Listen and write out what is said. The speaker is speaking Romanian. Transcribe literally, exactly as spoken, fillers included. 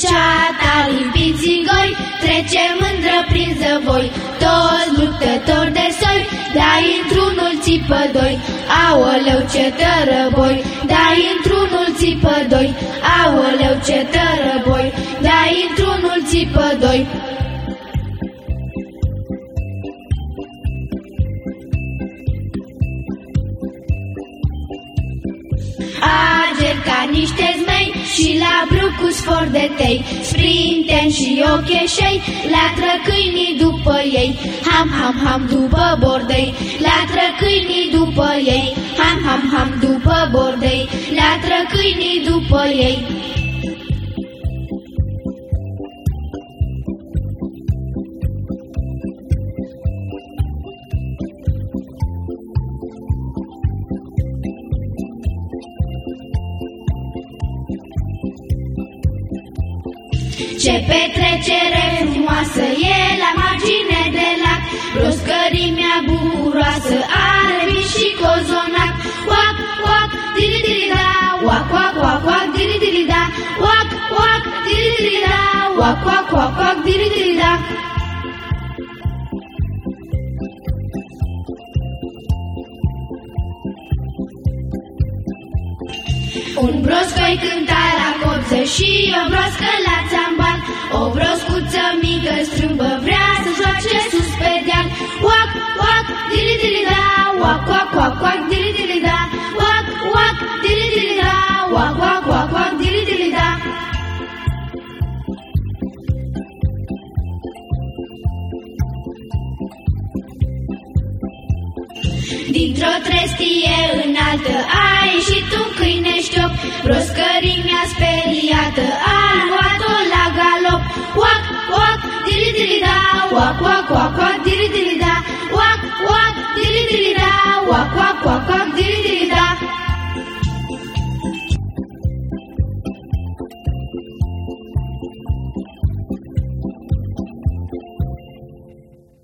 ceata limpiții goi, trece mândră prin zăvoi. Toți luptători de soi, dai într-unul țipă doi. Aoleu ce tărăboi, dai într-unul țipă doi. Aoleu ce tărăboi, dai într-unul țipă doi. Ager ca niște zmei și la brucu sfor de tei, sprinten și ocheșei, latră câinii după ei. Ham, ham, ham după bordei, latră câinii după ei. Ham, ham, ham după bordei, latră câinii după ei. Ce petrecere frumoasă e la margine de lac, broscărimea bucuroasă are vin și cozonac. Oac, oac, diri-diri-da, oac, oac, oac, oac, diri-diri-da, oac, oac, diri-diri-da, oac, oac, oac, oac, diri-diri-da. Un broscoi cânta la copță și o broscă la țambal. O broscuță mică strâmbă vrea să joace sus pe deal. Oac, oac, diri-diri-da, oac, oac, oac, oac, diri-diri-da, oac, oac, diri-diri-da, oac, oac, oac, oac, diri-diri-da. Dintr-o trestie înaltă a ieșit un câine șchiop.